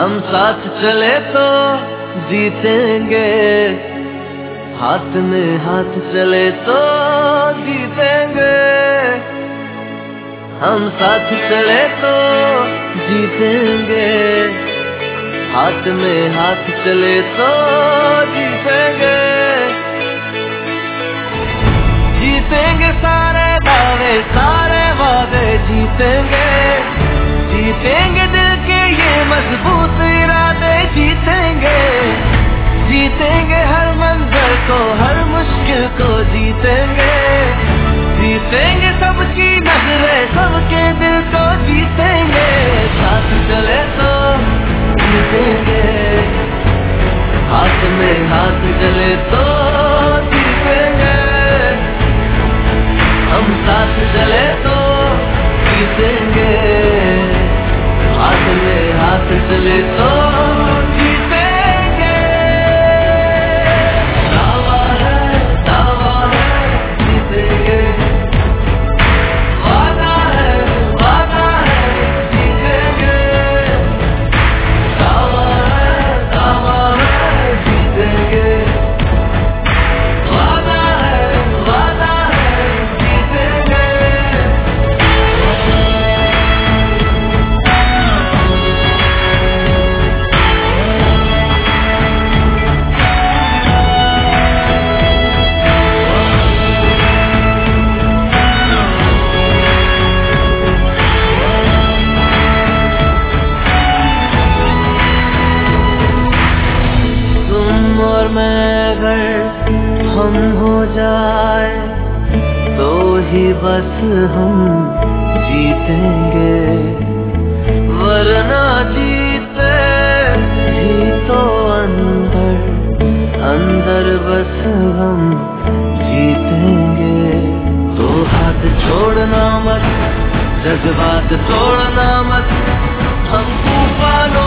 हम साथ चले तो जीतेंगे, हाथ में हाथ चले तो जीतेंगे। हम साथ चले तो जीतेंगे, हाथ में हाथ चले तो जीतेंगे। जीतेंगे सारे दावे सारे वादे जीतेंगे, जीतेंगे दिल के ये मजबूत इरादे जीतेंगे। जीतेंगे हर मंजर को हर मुश्किल को जीतेंगे, जीतेंगे सबकी नजरें सबके दिल को जीतेंगे। साथ चले तो जीतेंगे, हाथ में हाथ चले तो जीतेंगे। हम साथ चले तो जीतेंगे, हाथ में हाथ चले तो जीतेंगे। दावा है जीतेंगे, वादा है जीतेंगे। दावा है जीतेंगे, वादा है जीतेंगे। तुम और मैं अगर हम हो जाए तो ही बस हम जीतेंगे, वरना जीते ही तो अंदर अंदर बस हम जीतेंगे। तो हाथ छोड़ना मत, जज्बात तोड़ना मत, हम तूफानों